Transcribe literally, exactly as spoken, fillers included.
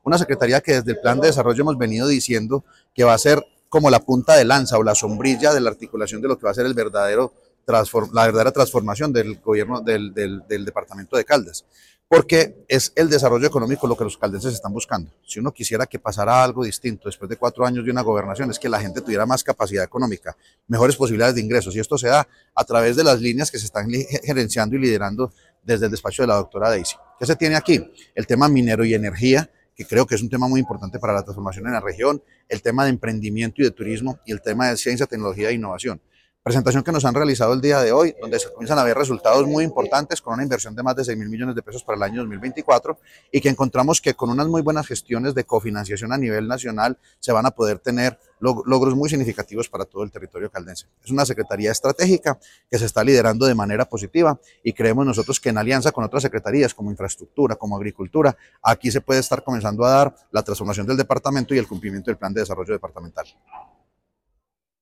Una secretaría que desde el plan de desarrollo hemos venido diciendo que va a ser como la punta de lanza o la sombrilla de la articulación de lo que va a ser el verdadero la verdadera transformación del gobierno del, del, del departamento de Caldas, porque es el desarrollo económico lo que los caldenses están buscando. Si uno quisiera que pasara algo distinto después de cuatro años de una gobernación, es que la gente tuviera más capacidad económica, mejores posibilidades de ingresos, y esto se da a través de las líneas que se están gerenciando y liderando desde el despacho de la doctora Daisy. ¿Qué se tiene aquí? El tema minero y energía, que creo que es un tema muy importante para la transformación en la región, el tema de emprendimiento y de turismo, y el tema de ciencia, tecnología e innovación. Presentación que nos han realizado el día de hoy, donde se comienzan a ver resultados muy importantes con una inversión de más de seis mil millones de pesos para el año dos mil veinticuatro, y que encontramos que con unas muy buenas gestiones de cofinanciación a nivel nacional se van a poder tener logros muy significativos para todo el territorio caldense. Es una secretaría estratégica que se está liderando de manera positiva, y creemos nosotros que en alianza con otras secretarías como infraestructura, como agricultura, aquí se puede estar comenzando a dar la transformación del departamento y el cumplimiento del plan de desarrollo departamental.